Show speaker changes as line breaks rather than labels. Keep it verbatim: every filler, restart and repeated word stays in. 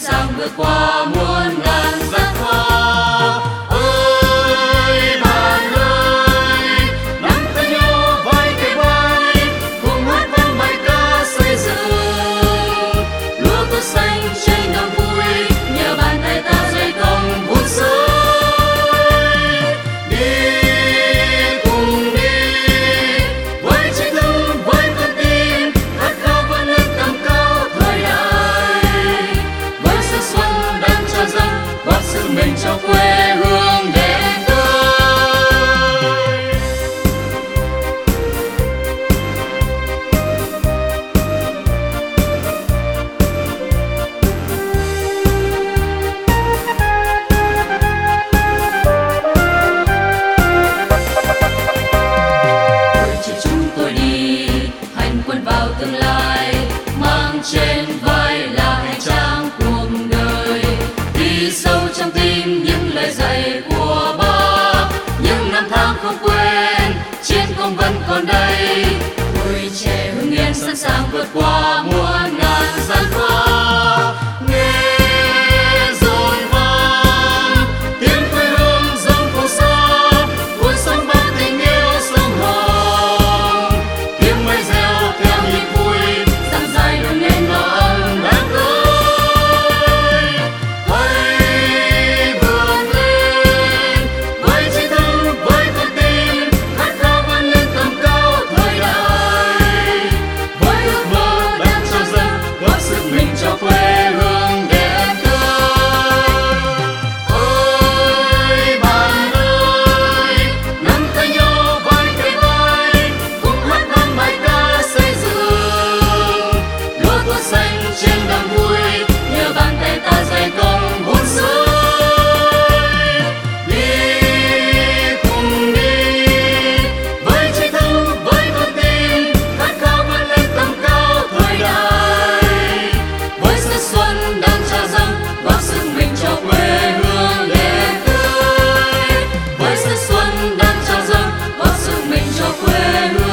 sàng vượt qua muôn ngàn gian khó. Ơi bạn ơi, nắm tay nhau vai kề vai, cùng hát vang bài ca xây dựng lúa tốt xanh trên đồng vui, nhờ bàn tay ta dày công vun sới. Đi cùng đi với trí thức, với con tim khát khao vươn lên tầm cao thời đại, với sự xuân đang trao dâng góp sức mình cho quê hương đẹp tươi. Tuổi trẻ chúng tôi đi hành quân vào tương lai, mang trên vai là hành trang cuộc đời, đi sâu trong tim những lời dạy của Bác, những năm tháng không quên, chiến công vẫn còn đây. Tuổi trẻ Hưng Yên sẵn sàng vượt qua muôn ngàn gian khó. Nghe rồi vang tiếng quê hương dâng phù sa, cuốn sông bao tình yêu sông Hồng, tiếng mây reo theo nhịp vui, dang dài đường lên nó ấm đám cưới. Hãy vươn lên với trí thức, với con tim khát khao vươn lên tầm cao thời đại, với ước mơ đang trao dâng góp sức mình cho quê hương đẹp tươi. Ơi bạn ơi, nắm tay nhau vai kề vai, cùng hát vang bài ca xây dựng lúa tốt xanh trên đồng vui, nhờ bàn tay ta dày công vun sới. Đi cùng đi với trí thức, với con tim khát khao vươn lên tầm cao thời đại, với sự xuân đang trao dâng góp sức mình cho quê hương đẹp tươi, với sự xuân đang trao dâng góp sức mình cho quê hương